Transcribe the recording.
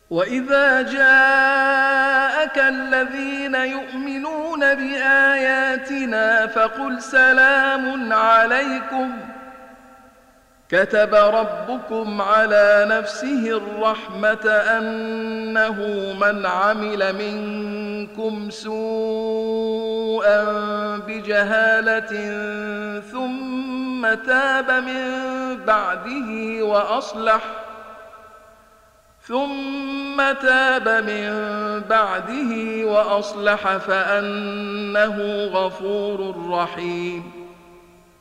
وإذا جاءك الذين يؤمنون بآياتنا فقل سلام عليكم كتب ربكم على نفسه الرحمة أنه من عمل منكم سوءا بجهالة ثم تاب من بعده وأصلح فأنه غفور رحيم